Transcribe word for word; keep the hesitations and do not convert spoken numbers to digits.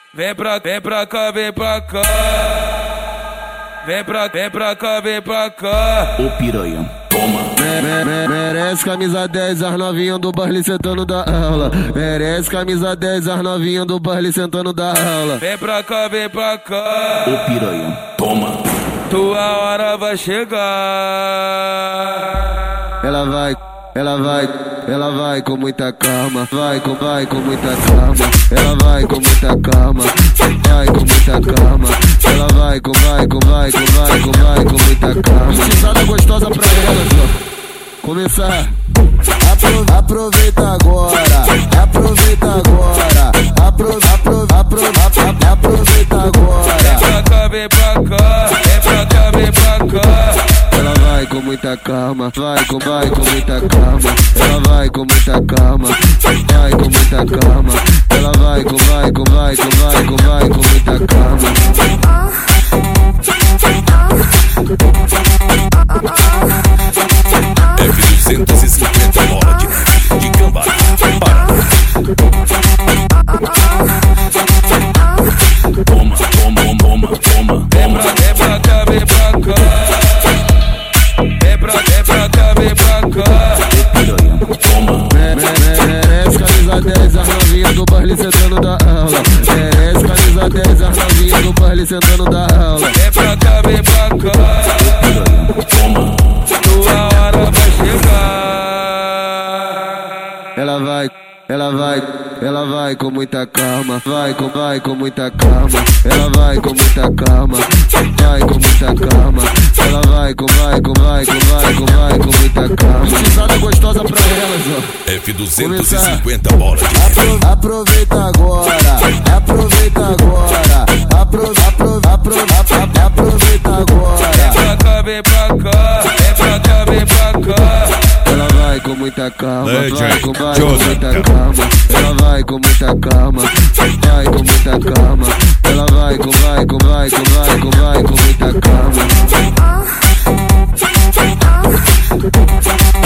Vem pra, vem pra cá, vem pra cá. Vem pra, vem pra cá, vem pra cá. Ô piranha, toma. Merece camisa dez, as novinhas do baile sentando da aula. Merece camisa dez, as novinhas do baile sentando da aula. Vem pra cá, vem pra cá. Ô piranha, toma. Tua hora vai chegar. Ela vai, ela vai, ela vai com muita calma. Vai com, vai com muita calma. Ela vai com muita calma. Vai com muita calma. Ela vai com, vai com, vai com, vai com, vai com muita calma. Precisada gostosa pra ela, só. Começar. Apro, aproveita agora. Aproveita agora. Apro, apro, apro, apro, aproveita agora. Vem pra cá, vem pra cá. Vem pra cá, vem pra cá. Ela vai com muita calma, vai com, vai com muita calma. Ela vai com muita calma, vai com muita calma. Ela vai com, vai com, vai com, vai com, vai com muita calma. F duzentos e cinquenta bola de, de Cambará, Paraná. Toma, toma, toma, toma. Vem pra, vem pra cá, vem pra cá. Vem pra, vem pra cá, vem pra cá. Piranha, toma. Merece camisa dez, as novinhas do baile sentando da aula. Merece camisa dez, as novinhas do baile sentando da aula. Vem pra cá, vem pra cá. Piranha, toma. Tua hora vai chegar. Ela vai, ela vai, ela vai com muita calma. Vai com, vai com muita calma. Ela vai com muita calma. Vai com muita calma. Ela vai com, vai com, vai com, vai com, vai com muita calma. Precisada gostosa pra elas, ó. F duzentos e cinquenta bola de Apro, aproveita agora. Aproveita agora. Apro, apro, apro, apro, aproveita agora. Vem pra cá, vem pra cá. Vem pra cá, vem pra cá. Ela vai com muita calma, Legend, vai com, vai com Joseph. muita calma. Ela vai com muita calma, vai com muita calma. Ela vai com, vai com, vai com, vai com, vai com muita calma.